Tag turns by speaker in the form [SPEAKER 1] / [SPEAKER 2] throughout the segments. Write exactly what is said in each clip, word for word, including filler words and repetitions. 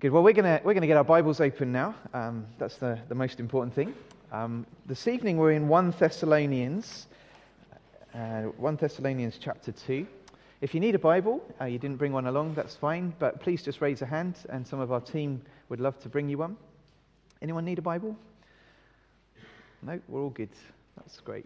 [SPEAKER 1] Good. Well, we're going to we're going to get our Bibles open now. Um, that's the, the most important thing. Um, this evening we're in First Thessalonians, uh, First Thessalonians chapter two. If you need a Bible, uh, you didn't bring one along, that's fine. But please just raise a hand, and some of our team would love to bring you one. Anyone need a Bible? No, we're all good. That's great.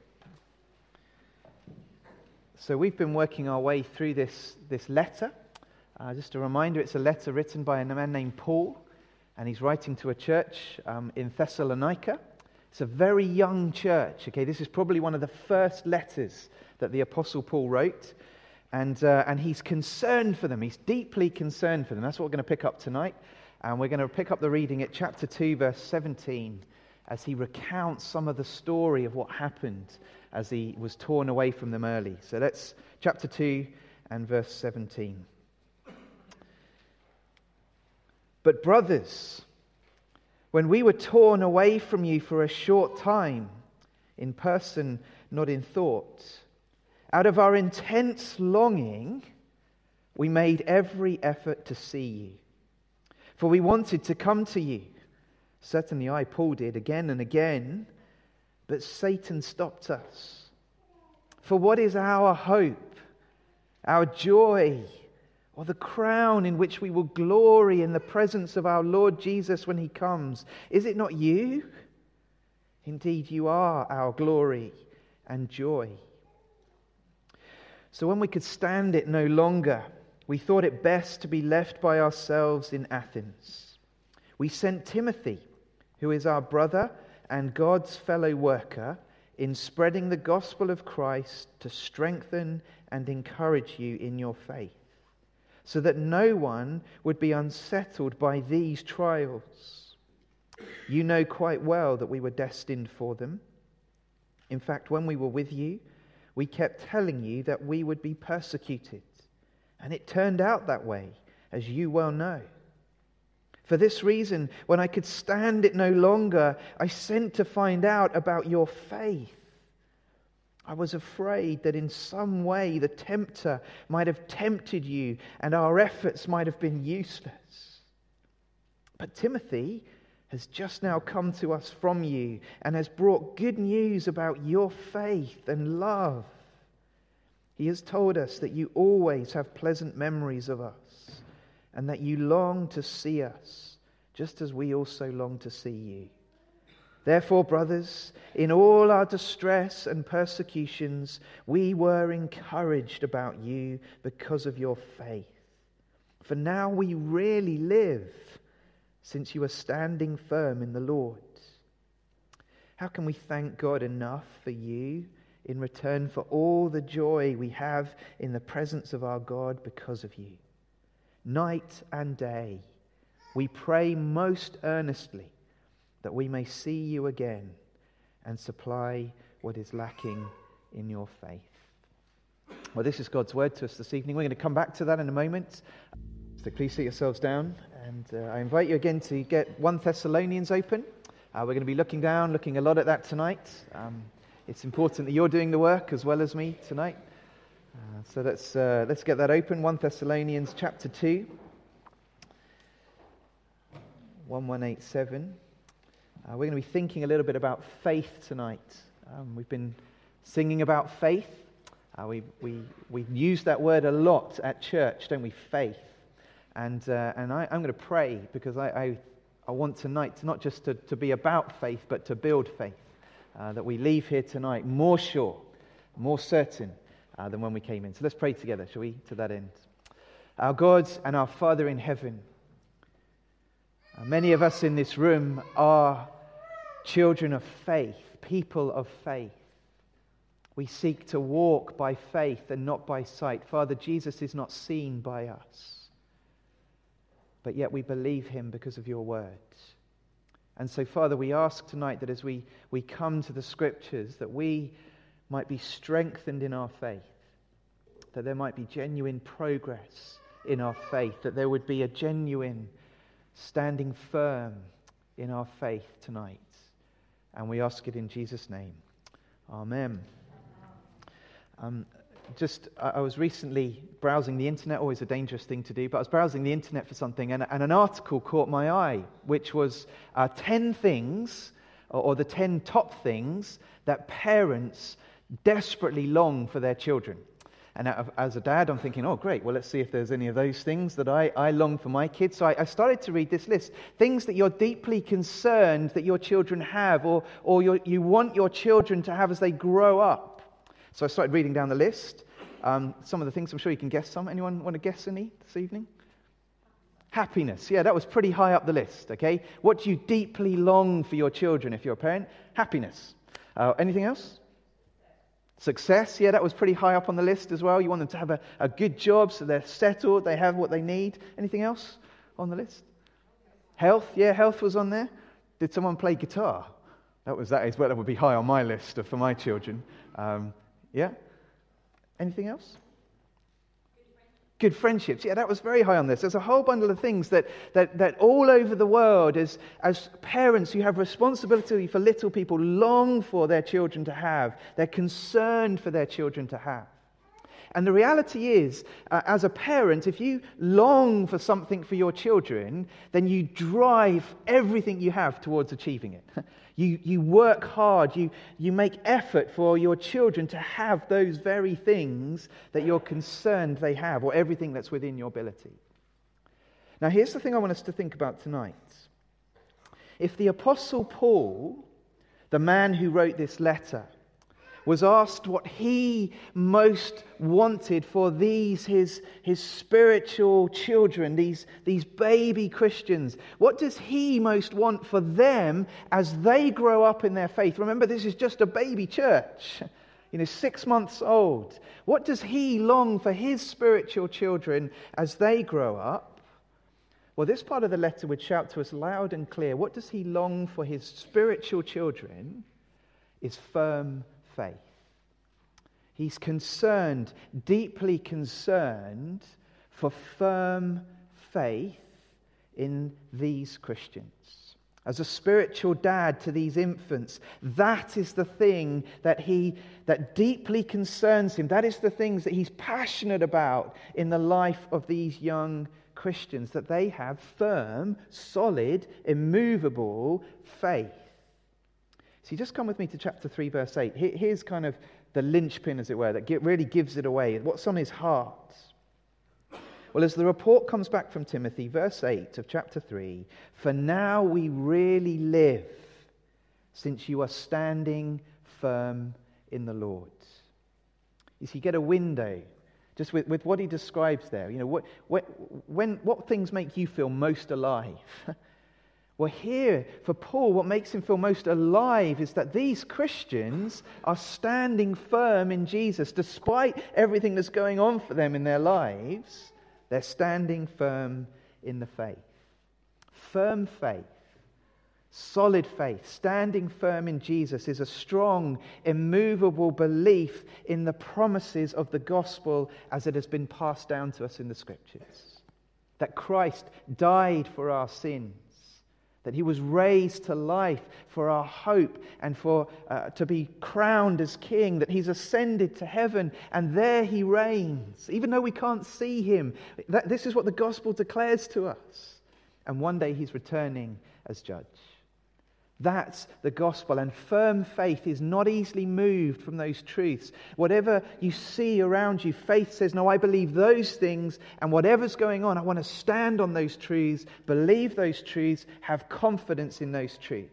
[SPEAKER 1] So we've been working our way through this this letter. Uh, just a reminder, it's a letter written by a man named Paul, and he's writing to a church um, in Thessalonica. It's a very young church, okay? This is probably one of the first letters that the Apostle Paul wrote, and uh, and he's concerned for them. He's deeply concerned for them. That's what we're going to pick up tonight, and we're going to pick up the reading at chapter two, verse seventeen, as he recounts some of the story of what happened as he was torn away from them early. So that's chapter two and verse seventeen. But brothers, when we were torn away from you for a short time, in person, not in thought, out of our intense longing, we made every effort to see you. For we wanted to come to you. Certainly I, Paul, did again and again, but Satan stopped us. For what is our hope, our joy, or the crown in which we will glory in the presence of our Lord Jesus when he comes? Is it not you? Indeed, you are our glory and joy. So when we could stand it no longer, we thought it best to be left by ourselves in Athens. We sent Timothy, who is our brother and God's fellow worker in spreading the gospel of Christ, to strengthen and encourage you in your faith, so that no one would be unsettled by these trials. You know quite well that we were destined for them. In fact, when we were with you, we kept telling you that we would be persecuted. And it turned out that way, as you well know. For this reason, when I could stand it no longer, I sent to find out about your faith. I was afraid that in some way the tempter might have tempted you and our efforts might have been useless. But Timothy has just now come to us from you and has brought good news about your faith and love. He has told us that you always have pleasant memories of us and that you long to see us, just as we also long to see you. Therefore, brothers, in all our distress and persecutions, we were encouraged about you because of your faith. For now we really live, since you are standing firm in the Lord. How can we thank God enough for you in return for all the joy we have in the presence of our God because of you? Night and day, we pray most earnestly that we may see you again and supply what is lacking in your faith. Well, this is God's word to us this evening. We're going to come back to that in a moment. So please sit yourselves down, and uh, I invite you again to get First Thessalonians open. Uh, we're going to be looking down, looking a lot at that tonight. Um, it's important that you're doing the work as well as me tonight. Uh, so let's uh, let's get that open. First Thessalonians chapter two, eleven eighty-seven. Uh, we're going to be thinking a little bit about faith tonight. Um, we've been singing about faith. Uh, we we we use that word a lot at church, don't we? Faith. And uh, and I, I'm going to pray because I, I I want tonight not just to, to be about faith, but to build faith. Uh, that we leave here tonight more sure, more certain uh, than when we came in. So let's pray together, shall we? To that end, our God and our Father in heaven. Uh, many of us in this room are children of faith, people of faith. We seek to walk by faith and not by sight. Father, Jesus is not seen by us, but yet we believe him because of your word. And so, Father, we ask tonight that as we, we come to the Scriptures, that we might be strengthened in our faith, that there might be genuine progress in our faith, that there would be a genuine standing firm in our faith tonight. And we ask it in Jesus' name. Amen. Um, just, I I was recently browsing the internet, always a dangerous thing to do, but I was browsing the internet for something, and, and an article caught my eye, which was uh, ten things, or, or the ten top things that parents desperately long for their children. And as a dad, I'm thinking, oh, great, well, let's see if there's any of those things that I, I long for my kids. So I, I started to read this list. Things that you're deeply concerned that your children have, or, or you're, you want your children to have as they grow up. So I started reading down the list. Um, some of the things, I'm sure you can guess some. Anyone want to guess any this evening? Happiness. Yeah, that was pretty high up the list, okay? What do you deeply long for your children if you're a parent? Happiness. Uh, anything else? Success, yeah, that was pretty high up on the list as well. You want them to have a, a good job so they're settled, they have what they need. Anything else on the list? Health, yeah, health was on there. Did someone play guitar? That was that is well, that would be high on my list for my children. Um, yeah. Anything else? Good friendships. Yeah, that was very high on this. There's a whole bundle of things that that, that all over the world, as, as parents who have responsibility for little people, long for their children to have. They're concerned for their children to have. And the reality is, uh, as a parent, if you long for something for your children, then you drive everything you have towards achieving it. You you work hard, you, you make effort for your children to have those very things that you're concerned they have, or everything that's within your ability. Now here's the thing I want us to think about tonight. If the Apostle Paul, the man who wrote this letter, was asked what he most wanted for these, his, his spiritual children, these, these baby Christians. What does he most want for them as they grow up in their faith? Remember, this is just a baby church, you know, six months old. What does he long for his spiritual children as they grow up? Well, this part of the letter would shout to us loud and clear. What does he long for his spiritual children is firm faith. He's concerned, deeply concerned for firm faith in these Christians. As a spiritual dad to these infants, that is the thing that he that deeply concerns him. That is the things that he's passionate about in the life of these young Christians, that they have firm, solid, immovable faith. So just come with me to chapter three, verse eight. Here's kind of the linchpin, as it were, that really gives it away. What's on his heart? Well, as the report comes back from Timothy, verse eight of chapter three, for now we really live, since you are standing firm in the Lord. You see, you get a window, just with, with what he describes there. You know, what, what, when, what things make you feel most alive? Well, here, for Paul, what makes him feel most alive is that these Christians are standing firm in Jesus. Despite everything that's going on for them in their lives, they're standing firm in the faith. Firm faith, solid faith, standing firm in Jesus is a strong, immovable belief in the promises of the gospel as it has been passed down to us in the Scriptures. That Christ died for our sins. That he was raised to life for our hope and for uh, to be crowned as king, that he's ascended to heaven and there he reigns, even though we can't see him. That, this is what the gospel declares to us. And one day he's returning as judge. That's the gospel, and firm faith is not easily moved from those truths. Whatever you see around you, faith says, no, I believe those things, and whatever's going on, I want to stand on those truths, believe those truths, have confidence in those truths.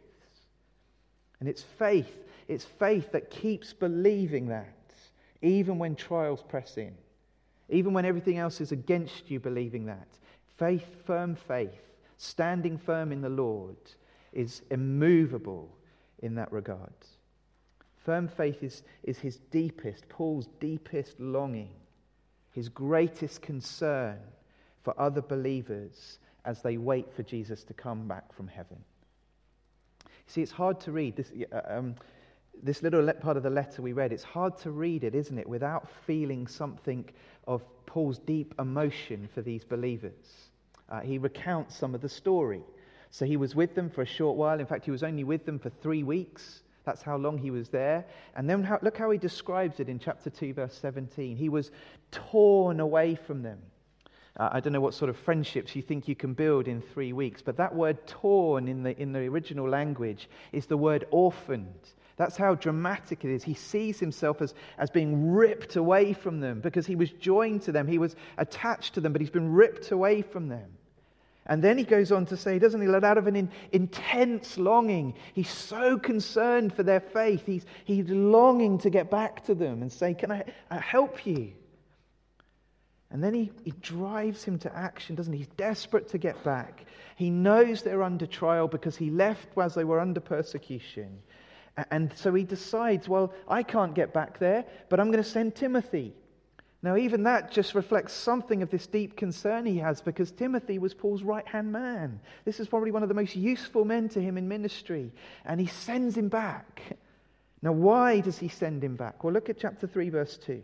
[SPEAKER 1] And it's faith, it's faith that keeps believing that, even when trials press in, even when everything else is against you believing that. Faith, firm faith, standing firm in the Lord, is immovable in that regard. Firm faith is, is his deepest, Paul's deepest longing, his greatest concern for other believers as they wait for Jesus to come back from heaven. See, it's hard to read this, um, this little part of the letter we read. It's hard to read it, isn't it, without feeling something of Paul's deep emotion for these believers. Uh, he recounts some of the story. So he was with them for a short while. In fact, he was only with them for three weeks. That's how long he was there. And then how, look how he describes it in chapter two, verse seventeen. He was torn away from them. Uh, I don't know what sort of friendships you think you can build in three weeks, but that word torn in the, in the original language is the word orphaned. That's how dramatic it is. He sees himself as, as being ripped away from them because he was joined to them. He was attached to them, but he's been ripped away from them. And then he goes on to say, doesn't he, that out of an in, intense longing, he's so concerned for their faith. He's, he's longing to get back to them and say, can I, I help you? And then he, he drives him to action, doesn't he? He's desperate to get back. He knows they're under trial because he left as they were under persecution. And so he decides, well, I can't get back there, but I'm going to send Timothy. Now, even that just reflects something of this deep concern he has, because Timothy was Paul's right-hand man. This is probably one of the most useful men to him in ministry, and he sends him back. Now, why does he send him back? Well, look at chapter three, verse two.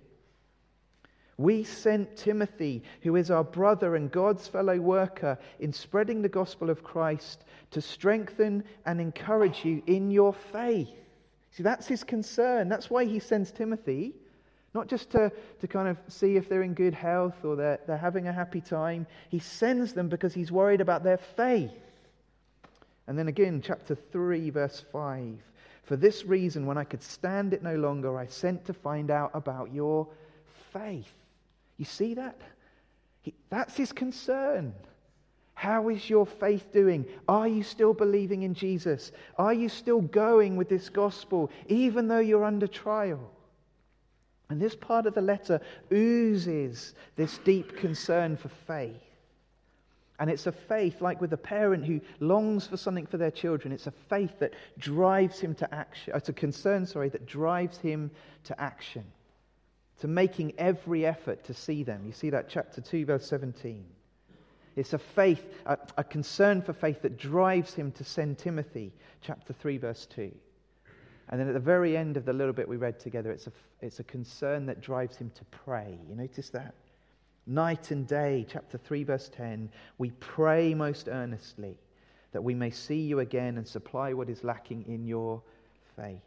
[SPEAKER 1] We sent Timothy, who is our brother and God's fellow worker in spreading the gospel of Christ, to strengthen and encourage you in your faith. See, that's his concern. That's why he sends Timothy. Not just to, to kind of see if they're in good health or they're, they're having a happy time. He sends them because he's worried about their faith. And then again, chapter three, verse five. For this reason, when I could stand it no longer, I sent to find out about your faith. You see that? He, that's his concern. How is your faith doing? Are you still believing in Jesus? Are you still going with this gospel, even though you're under trial? And this part of the letter oozes this deep concern for faith. And it's a faith, like with a parent who longs for something for their children, it's a faith that drives him to action. It's a concern, sorry, that drives him to action, to making every effort to see them. You see that chapter two, verse seventeen. It's a faith, a, a concern for faith that drives him to send Timothy, chapter three, verse two. And then at the very end of the little bit we read together, it's a, it's a concern that drives him to pray. You notice that? Night and day, chapter three, verse ten, we pray most earnestly that we may see you again and supply what is lacking in your faith.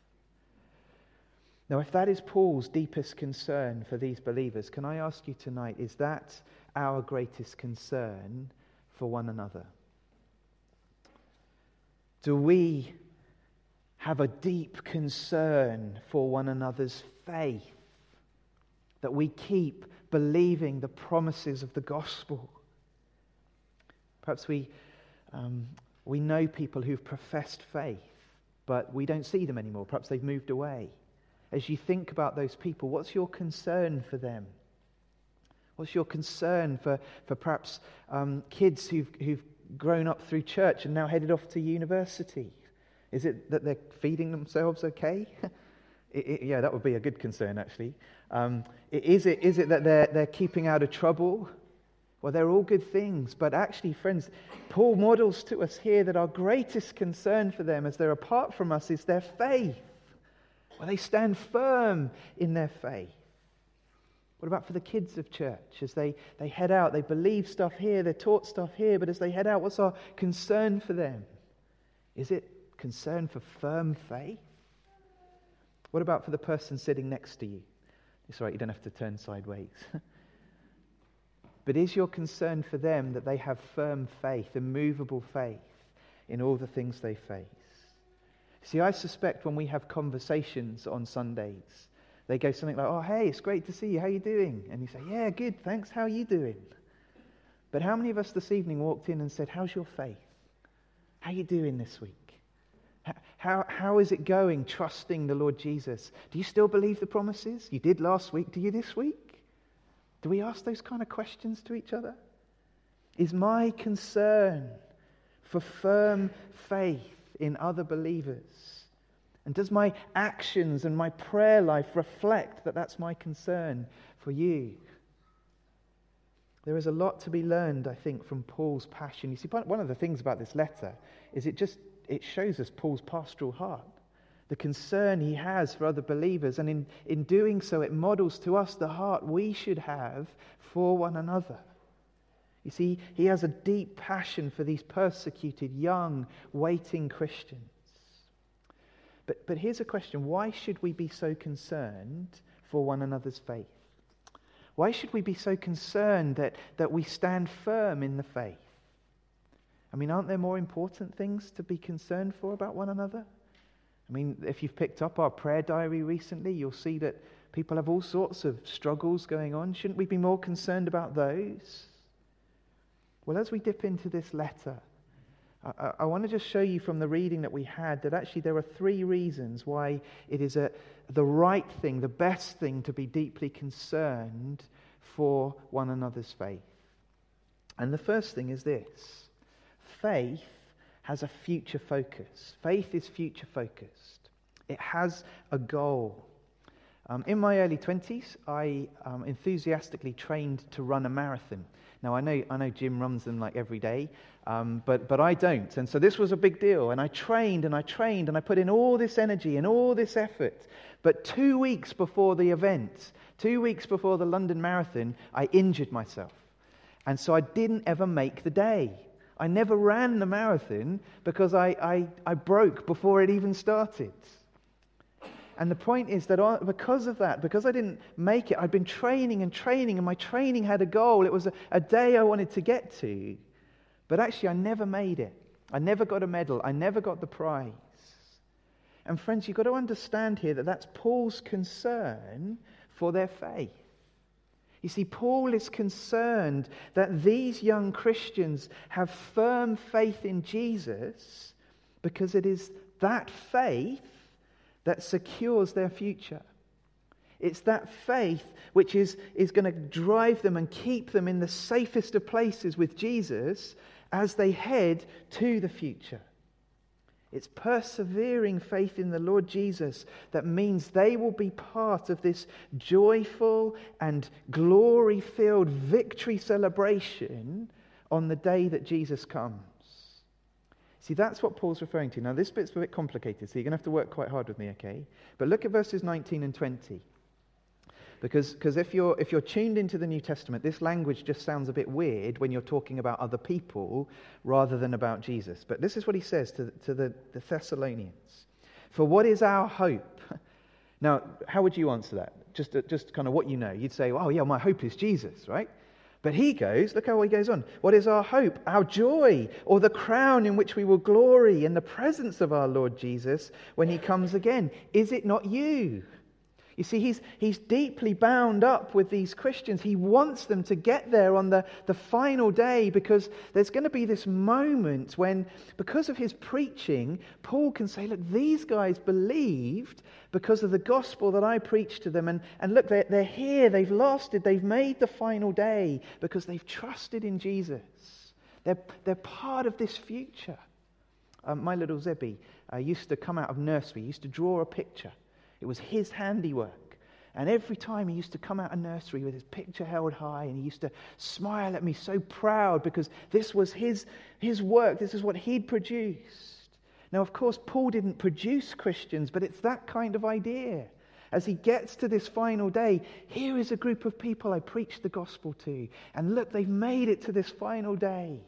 [SPEAKER 1] Now, if that is Paul's deepest concern for these believers, can I ask you tonight, is that our greatest concern for one another? Do we have a deep concern for one another's faith, that we keep believing the promises of the gospel? Perhaps we um, we know people who've professed faith, but we don't see them anymore. Perhaps they've moved away. As you think about those people, what's your concern for them? What's your concern for, for perhaps um, kids who've, who've grown up through church and now headed off to university? Is it that they're feeding themselves okay? it, it, yeah, that would be a good concern, actually. Um, is it is it that they're they're keeping out of trouble? Well, they're all good things, but actually, friends, Paul models to us here that our greatest concern for them as they're apart from us is their faith. Well, they stand firm in their faith. What about for the kids of church? As they, they head out, they believe stuff here, they're taught stuff here, but as they head out, what's our concern for them? Is it concern for firm faith? What about for the person sitting next to you? It's all right, you don't have to turn sideways. But is your concern for them that they have firm faith, immovable faith in all the things they face? See, I suspect when we have conversations on Sundays, they go something like, oh, hey, it's great to see you. How are you doing? And you say, yeah, good, thanks. How are you doing? But how many of us this evening walked in and said, how's your faith? How are you doing this week? How, how is it going trusting the Lord Jesus? Do you still believe the promises? You did last week. Do you this week? Do we ask those kind of questions to each other? Is my concern for firm faith in other believers? And does my actions and my prayer life reflect that that's my concern for you? There is a lot to be learned, I think, from Paul's passion. You see, one of the things about this letter is it just it shows us Paul's pastoral heart, the concern he has for other believers, and in, in doing so, it models to us the heart we should have for one another. You see, he has a deep passion for these persecuted, young, waiting Christians. But, but here's a question. Why should we be so concerned for one another's faith? Why should we be so concerned that, that we stand firm in the faith? I mean, aren't there more important things to be concerned for about one another? I mean, if you've picked up our prayer diary recently, you'll see that people have all sorts of struggles going on. Shouldn't we be more concerned about those? Well, as we dip into this letter, I, I want to just show you from the reading that we had that actually there are three reasons why it is a, the right thing, the best thing to be deeply concerned for one another's faith. And the first thing is this. Faith has a future focus. Faith is future focused. It has a goal. Um, in my early twenties, I um, enthusiastically trained to run a marathon. Now, I know I know Jim runs them like every day, um, but, but I don't. And so this was a big deal. And I trained and I trained and I put in all this energy and all this effort. But two weeks before the event, two weeks before the London Marathon, I injured myself. And so I didn't ever make the day. I never ran the marathon because I, I, I broke before it even started. And the point is that because of that, because I didn't make it, I'd been training and training, and my training had a goal. It was a, a day I wanted to get to. But actually, I never made it. I never got a medal. I never got the prize. And friends, you've got to understand here that that's Paul's concern for their faith. You see, Paul is concerned that these young Christians have firm faith in Jesus because it is that faith that secures their future. It's that faith which is, is going to drive them and keep them in the safest of places with Jesus as they head to the future. It's persevering faith in the Lord Jesus that means they will be part of this joyful and glory-filled victory celebration on the day that Jesus comes. See, that's what Paul's referring to. Now, this bit's a bit complicated, so you're going to have to work quite hard with me, okay? But look at verses nineteen and twenty. Because because if you're if you're tuned into the New Testament, this language just sounds a bit weird when you're talking about other people rather than about Jesus. But this is what he says to, to the, the Thessalonians. For what is our hope? Now, how would you answer that? Just, just kind of what you know. You'd say, oh yeah, my hope is Jesus, right? But he goes, look how he goes on. What is our hope? Our joy, or the crown in which we will glory in the presence of our Lord Jesus when he comes again. Is it not you? You see, he's, he's deeply bound up with these Christians. He wants them to get there on the, the final day because there's going to be this moment when, because of his preaching, Paul can say, look, these guys believed because of the gospel that I preached to them. And, and look, they're, they're here, they've lasted, they've made the final day because they've trusted in Jesus. They're, they're part of this future. Um, my little Zebby uh, used to come out of nursery, he used to draw a picture. It was his handiwork. And every time he used to come out of nursery with his picture held high, and he used to smile at me so proud because this was his, his work. This is what he'd produced. Now, of course, Paul didn't produce Christians, but it's that kind of idea. As he gets to this final day, here is a group of people I preached the gospel to. And look, they've made it to this final day.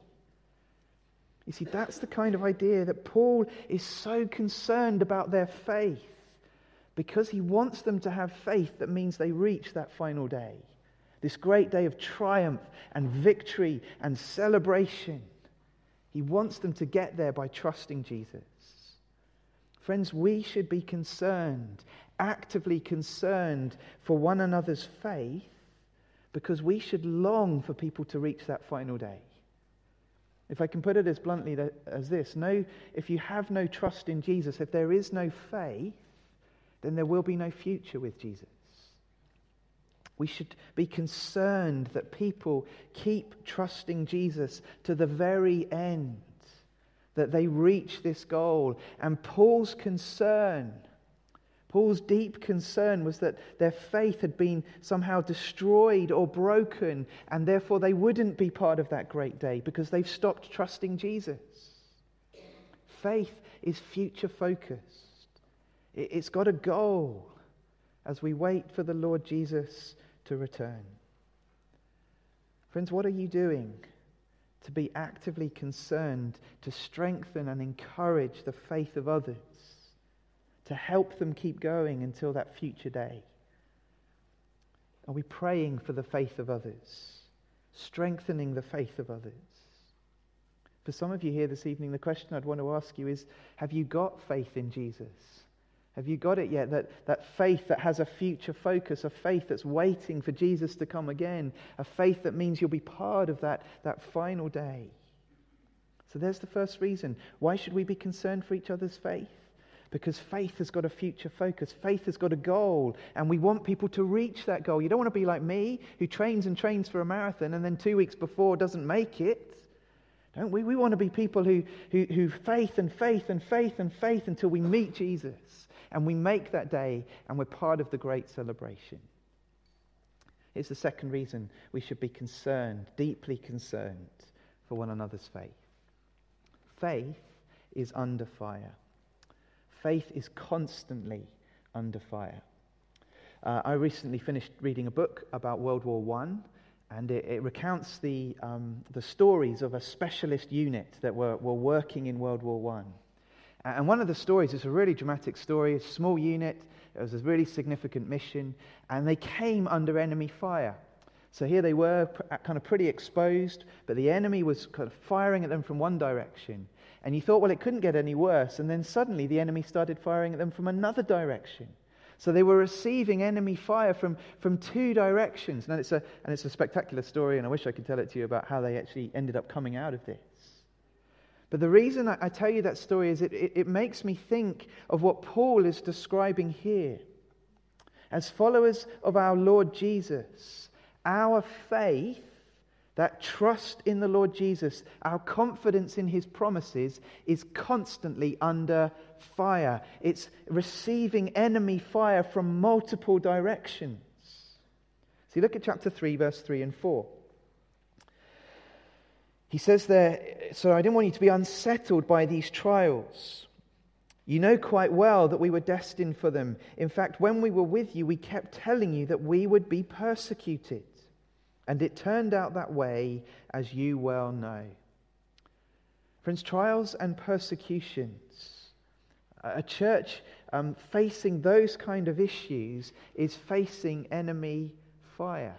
[SPEAKER 1] You see, that's the kind of idea that Paul is so concerned about their faith. Because he wants them to have faith that means they reach that final day. This great day of triumph and victory and celebration. He wants them to get there by trusting Jesus. Friends, we should be concerned, actively concerned for one another's faith because we should long for people to reach that final day. If I can put it as bluntly as this, no, if you have no trust in Jesus, if there is no faith, then there will be no future with Jesus. We should be concerned that people keep trusting Jesus to the very end, that they reach this goal. And Paul's concern, Paul's deep concern was that their faith had been somehow destroyed or broken, and therefore they wouldn't be part of that great day because they've stopped trusting Jesus. Faith is future focused. It's got a goal as we wait for the Lord Jesus to return. Friends, what are you doing to be actively concerned to strengthen and encourage the faith of others? to help them keep going until that future day? Are we praying for the faith of others, strengthening the faith of others? For some of you here this evening, the question I'd want to ask you is, have you got faith in Jesus? Have you got it yet? That, that faith that has a future focus, a faith that's waiting for Jesus to come again, a faith that means you'll be part of that, that final day. So there's the first reason. Why should we be concerned for each other's faith? Because faith has got a future focus. Faith has got a goal, and we want people to reach that goal. You don't want to be like me, who trains and trains for a marathon and then two weeks before doesn't make it. Don't we? We want to be people who, who, who faith and faith and faith and faith until we meet Jesus. And we make that day, and we're part of the great celebration. Here's the second reason we should be concerned, deeply concerned for one another's faith. Faith is under fire. Faith is constantly under fire. Uh, I recently finished reading a book about World War One, and it, it recounts the um, the stories of a specialist unit that were, were working in World War One. And one of the stories is a really dramatic story. It's a small unit. It was a really significant mission. And they came under enemy fire. So here they were, kind of pretty exposed, but the enemy was kind of firing at them from one direction. And you thought, well, it couldn't get any worse. And then suddenly the enemy started firing at them from another direction. So they were receiving enemy fire from, from two directions. And it's a and it's a spectacular story, and I wish I could tell it to you about how they actually ended up coming out of this. But the reason I tell you that story is it, it, it makes me think of what Paul is describing here. As followers of our Lord Jesus, our faith, that trust in the Lord Jesus, our confidence in his promises is constantly under fire. It's receiving enemy fire from multiple directions. See, look at chapter three, verse three and four. He says there, so I didn't want you to be unsettled by these trials. You know quite well that we were destined for them. In fact, when we were with you, we kept telling you that we would be persecuted. And it turned out that way, as you well know. Friends, trials and persecutions. A church um, facing those kind of issues is facing enemy fire.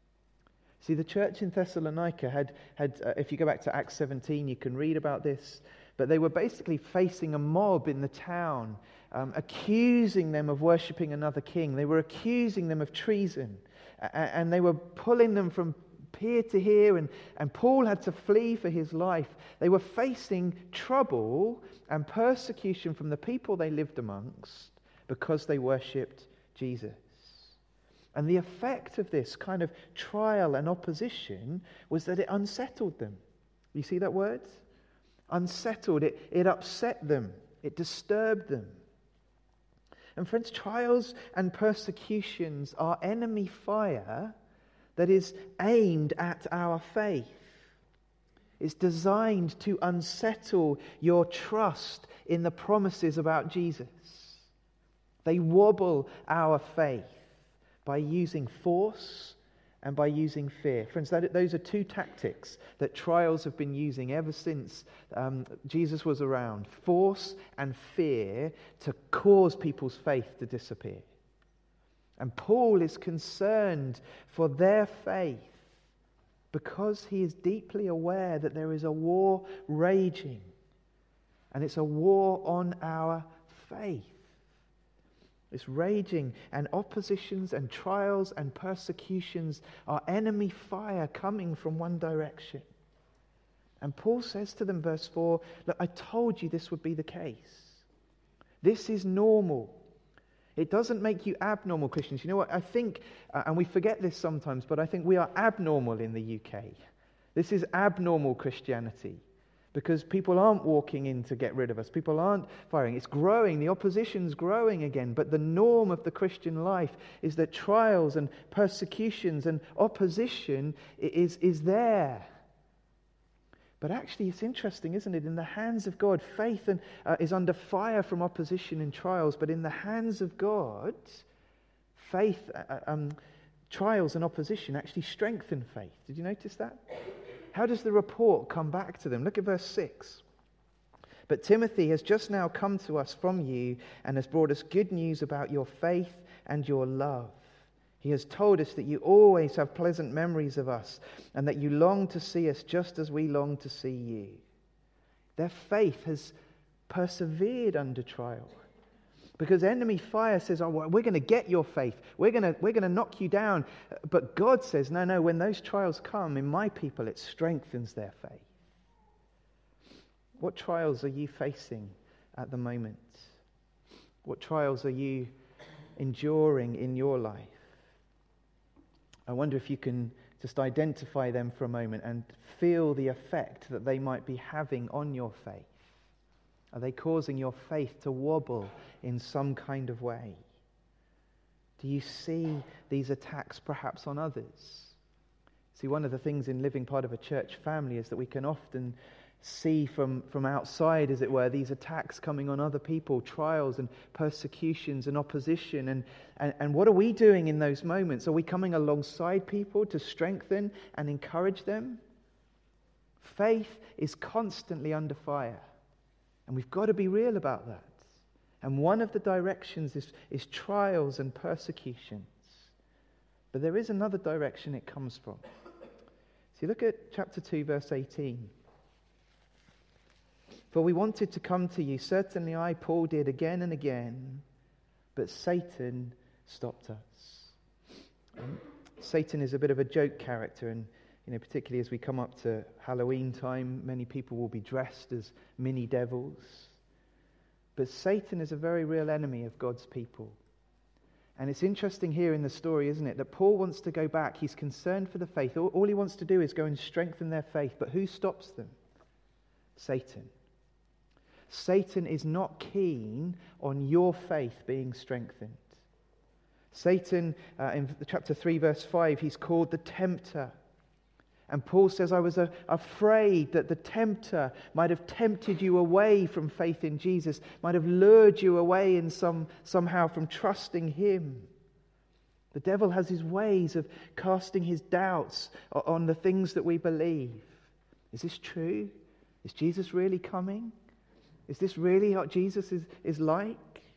[SPEAKER 1] See, the church in Thessalonica had, had uh, if you go back to Acts seventeen, you can read about this, but they were basically facing a mob in the town, um, accusing them of worshipping another king. They were accusing them of treason, a- and they were pulling them from here to here, and, and Paul had to flee for his life. They were facing trouble and persecution from the people they lived amongst because they worshipped Jesus. And the effect of this kind of trial and opposition was that it unsettled them. You see that word? Unsettled. It, it upset them. It disturbed them. And friends, trials and persecutions are enemy fire that is aimed at our faith. It's designed to unsettle your trust in the promises about Jesus. They wobble our faith by using force and by using fear. Friends, that, those are two tactics that trials have been using ever since um, Jesus was around. Force and fear to cause people's faith to disappear. And Paul is concerned for their faith because he is deeply aware that there is a war raging. And it's a war on our faith. It's raging, and oppositions and trials and persecutions are enemy fire coming from one direction. And Paul says to them, verse four, look, I told you this would be the case. This is normal. It doesn't make you abnormal Christians. You know what? I think, uh, and we forget this sometimes, but I think we are abnormal in the U K. This is abnormal Christianity. Because people aren't walking in to get rid of us. People aren't firing. It's growing. The opposition's growing again. But the norm of the Christian life is that trials and persecutions and opposition is, is there. But actually, it's interesting, isn't it? In the hands of God, faith and, uh, is under fire from opposition and trials. But in the hands of God, faith, uh, um, trials and opposition actually strengthen faith. Did you notice that? How does the report come back to them? Look at verse six. But Timothy has just now come to us from you and has brought us good news about your faith and your love. He has told us that you always have pleasant memories of us and that you long to see us just as we long to see you. Their faith has persevered under trial. Because enemy fire says, oh, well, we're going to get your faith. We're going to, we're going to knock you down. But God says, no, no, when those trials come in my people, it strengthens their faith. What trials are you facing at the moment? What trials are you enduring in your life? I wonder if you can just identify them for a moment and feel the effect that they might be having on your faith. Are they causing your faith to wobble in some kind of way? Do you see these attacks perhaps on others? See, one of the things in living part of a church family is that we can often see from, from outside, as it were, these attacks coming on other people, trials and persecutions and opposition. And, and, and what are we doing in those moments? Are we coming alongside people to strengthen and encourage them? Faith is constantly under fire. And we've got to be real about that. And one of the directions is, is trials and persecutions. But there is another direction it comes from. So look at chapter two, verse eighteen. For we wanted to come to you, certainly I, Paul, did again and again, but Satan stopped us. Um, Satan is a bit of a joke character, and you know, particularly as we come up to Halloween time, many people will be dressed as mini devils. But Satan is a very real enemy of God's people. And it's interesting here in the story, isn't it, that Paul wants to go back. He's concerned for the faith. All, all he wants to do is go and strengthen their faith. But who stops them? Satan. Satan is not keen on your faith being strengthened. Satan, uh, in chapter three, verse five, he's called the tempter. And Paul says, I was uh, afraid that the tempter might have tempted you away from faith in Jesus, might have lured you away in some somehow from trusting him. The devil has his ways of casting his doubts on the things that we believe. Is this true? Is Jesus really coming? Is this really what Jesus is, is like?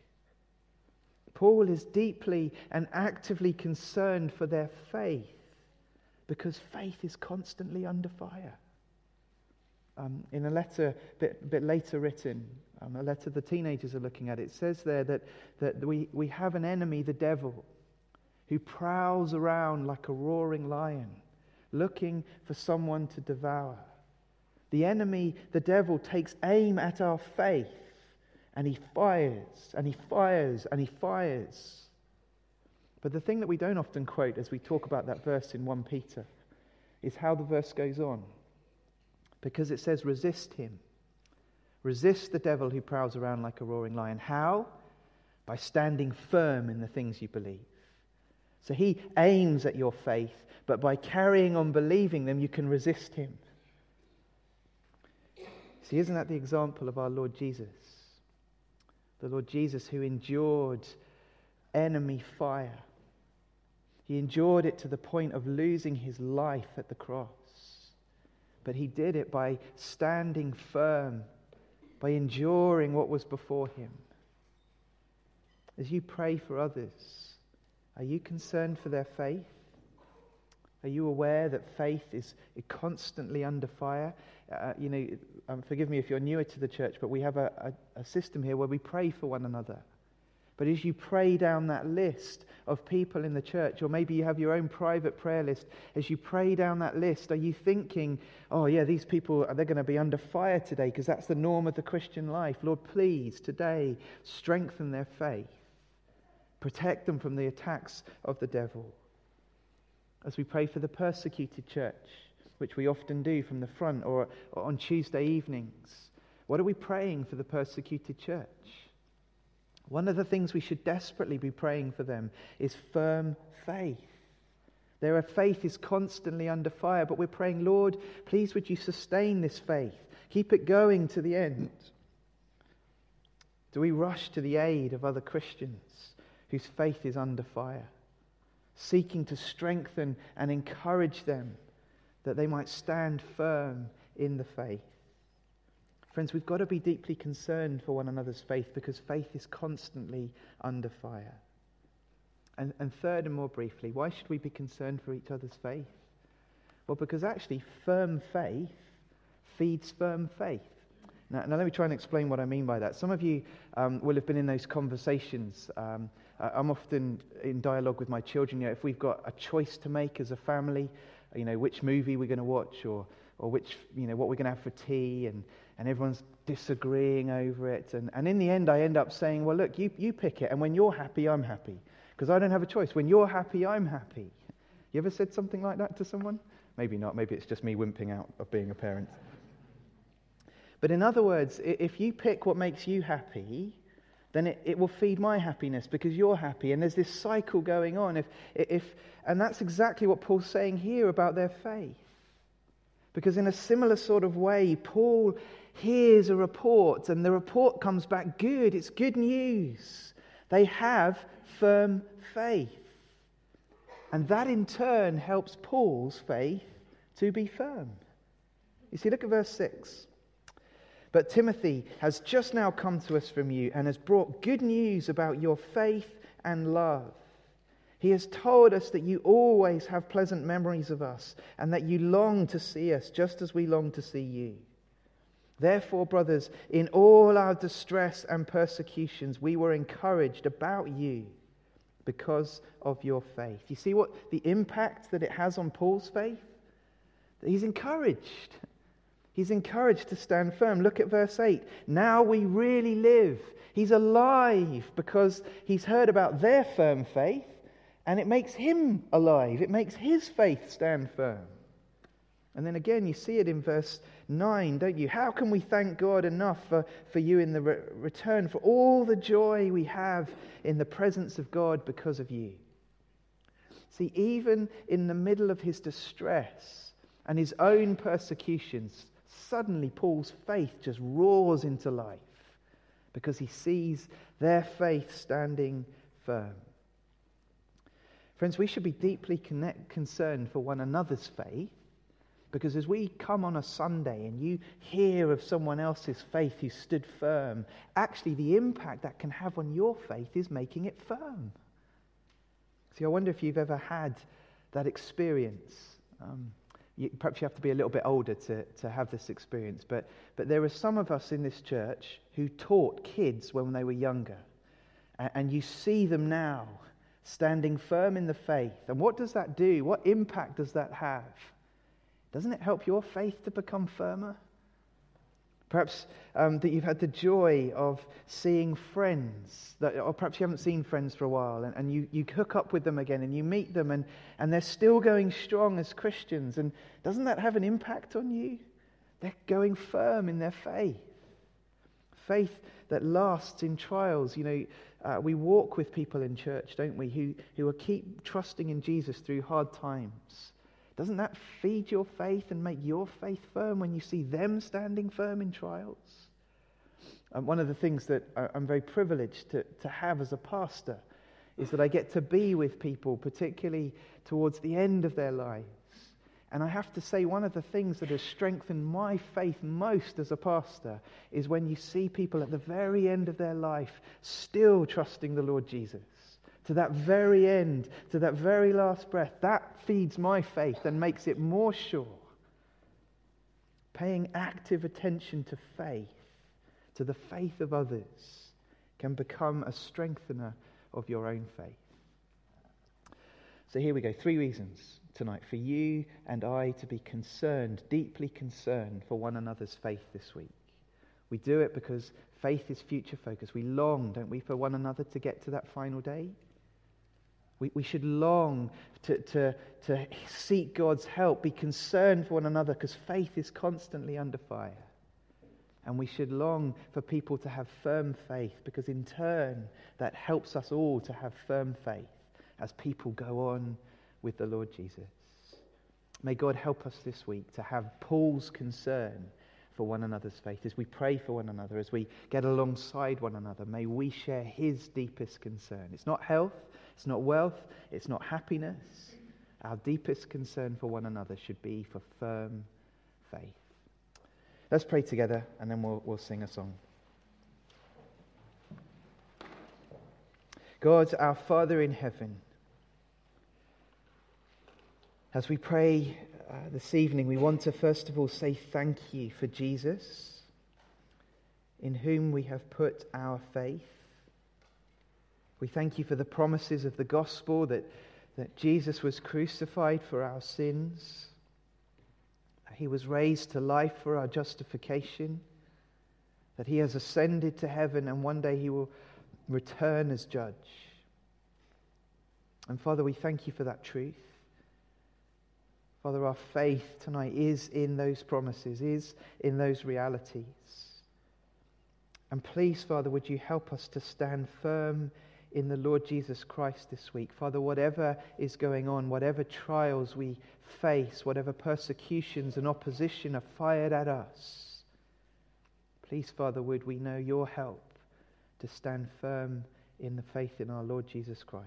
[SPEAKER 1] Paul is deeply and actively concerned for their faith because faith is constantly under fire. Um, in a letter a bit, bit later written, um, a letter the teenagers are looking at, it says there that, that we, we have an enemy, the devil, who prowls around like a roaring lion, looking for someone to devour. The enemy, the devil, takes aim at our faith, and he fires, and he fires, and he fires. But the thing that we don't often quote as we talk about that verse in First Peter is how the verse goes on. Because it says, resist him. Resist the devil who prowls around like a roaring lion. How? By standing firm in the things you believe. So he aims at your faith, but by carrying on believing them, you can resist him. See, isn't that the example of our Lord Jesus? The Lord Jesus who endured enemy fire. He endured it to the point of losing his life at the cross. But he did it by standing firm, by enduring what was before him. As you pray for others, are you concerned for their faith? Are you aware that faith is constantly under fire? Uh, you know, um, forgive me if you're newer to the church, but we have a, a, a system here where we pray for one another. But as you pray down that list of people in the church, or maybe you have your own private prayer list, as you pray down that list, are you thinking, oh yeah, these people, they're going to be under fire today because that's the norm of the Christian life. Lord, please, today, strengthen their faith. Protect them from the attacks of the devil. As we pray for the persecuted church, which we often do from the front or, or on Tuesday evenings, what are we praying for the persecuted church? One of the things we should desperately be praying for them is firm faith. Their faith is constantly under fire, but we're praying, Lord, please would you sustain this faith? Keep it going to the end. Do we rush to the aid of other Christians whose faith is under fire, seeking to strengthen and encourage them that they might stand firm in the faith? Friends, we've got to be deeply concerned for one another's faith because faith is constantly under fire. And, and third and more briefly, why should we be concerned for each other's faith? Well, because actually firm faith feeds firm faith. Now, now let me try and explain what I mean by that. Some of you um, will have been in those conversations. Um, I'm often in dialogue with my children. You know, if we've got a choice to make as a family, you know, which movie we're going to watch or or which, you know, what we're going to have for tea, and, and everyone's disagreeing over it. And, and in the end, I end up saying, well, look, you, you pick it, and when you're happy, I'm happy. Because I don't have a choice. When you're happy, I'm happy. You ever said something like that to someone? Maybe not. Maybe it's just me wimping out of being a parent. But in other words, if you pick what makes you happy, then it, it will feed my happiness because you're happy. And there's this cycle going on. If, if, and that's exactly what Paul's saying here about their faith. Because in a similar sort of way, Paul hears a report, and the report comes back good. It's good news. They have firm faith. And that in turn helps Paul's faith to be firm. You see, look at verse six. But Timothy has just now come to us from you and has brought good news about your faith and love. He has told us that you always have pleasant memories of us and that you long to see us just as we long to see you. Therefore, brothers, in all our distress and persecutions, we were encouraged about you because of your faith. You see what the impact that it has on Paul's faith? That he's encouraged. He's encouraged to stand firm. Look at verse eight. Now we really live. He's alive because he's heard about their firm faith, and it makes him alive. It makes his faith stand firm. And then again, you see it in verse nine, don't you? How can we thank God enough for, for you in the re- return for all the joy we have in the presence of God because of you? See, even in the middle of his distress and his own persecutions, suddenly Paul's faith just roars into life because he sees their faith standing firm. Friends, we should be deeply connect, concerned for one another's faith, because as we come on a Sunday and you hear of someone else's faith who stood firm, actually the impact that can have on your faith is making it firm. See, I wonder if you've ever had that experience. Um, you, perhaps you have to be a little bit older to, to have this experience, but, but there are some of us in this church who taught kids when they were younger, and, and you see them now standing firm in the faith. And what does that do? What impact does that have? Doesn't it help your faith to become firmer? Perhaps um, that you've had the joy of seeing friends, that, or perhaps you haven't seen friends for a while, and, and you, you hook up with them again and you meet them, and, and they're still going strong as Christians. And doesn't that have an impact on you? They're going firm in their faith. Faith that lasts in trials. You know, uh, we walk with people in church, don't we, who, who are keep trusting in Jesus through hard times. Doesn't that feed your faith and make your faith firm when you see them standing firm in trials? And one of the things that I'm very privileged to, to have as a pastor is that I get to be with people, particularly towards the end of their lives. And I have to say, one of the things that has strengthened my faith most as a pastor is when you see people at the very end of their life still trusting the Lord Jesus. To that very end, to that very last breath, that feeds my faith and makes it more sure. Paying active attention to faith, to the faith of others, can become a strengthener of your own faith. So here we go, three reasons tonight for you and I to be concerned, deeply concerned for one another's faith this week. We do it because faith is future focused. We long, don't we, for one another to get to that final day? We, we should long to, to, to seek God's help, be concerned for one another, because faith is constantly under fire. And we should long for people to have firm faith, because in turn that helps us all to have firm faith as people go on with the Lord Jesus. May God help us this week to have Paul's concern for one another's faith. As we pray for one another, as we get alongside one another, may we share his deepest concern. It's not health, it's not wealth, it's not happiness. Our deepest concern for one another should be for firm faith. Let's pray together and then we'll, we'll sing a song. God, our Father in heaven, as we pray uh, this evening, we want to first of all say thank you for Jesus, in whom we have put our faith. We thank you for the promises of the gospel that, that Jesus was crucified for our sins, that he was raised to life for our justification, that he has ascended to heaven and one day he will return as judge. And Father, we thank you for that truth. Father, our faith tonight is in those promises, is in those realities. And please, Father, would you help us to stand firm in the Lord Jesus Christ this week. Father, whatever is going on, whatever trials we face, whatever persecutions and opposition are fired at us, please, Father, would we know your help to stand firm in the faith in our Lord Jesus Christ.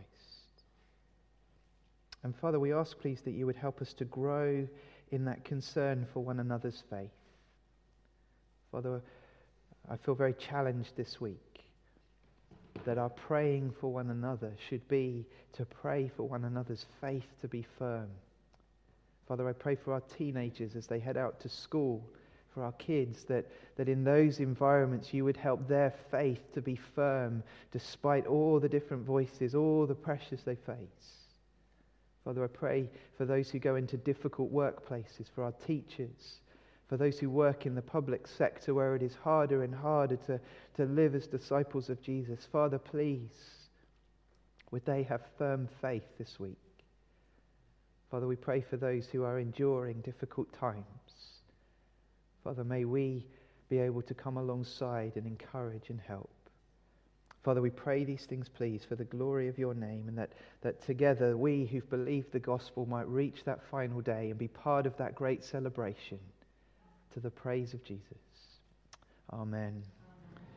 [SPEAKER 1] And Father, we ask, please, that you would help us to grow in that concern for one another's faith. Father, I feel very challenged this week that our praying for one another should be to pray for one another's faith to be firm. Father, I pray for our teenagers as they head out to school, for our kids, that, that in those environments you would help their faith to be firm despite all the different voices, all the pressures they face. Father, I pray for those who go into difficult workplaces, for our teachers, for those who work in the public sector where it is harder and harder to, to live as disciples of Jesus. Father, please, would they have firm faith this week? Father, we pray for those who are enduring difficult times. Father, may we be able to come alongside and encourage and help. Father, we pray these things, please, for the glory of your name, and that, that together we who've believed the gospel might reach that final day and be part of that great celebration to the praise of Jesus. Amen.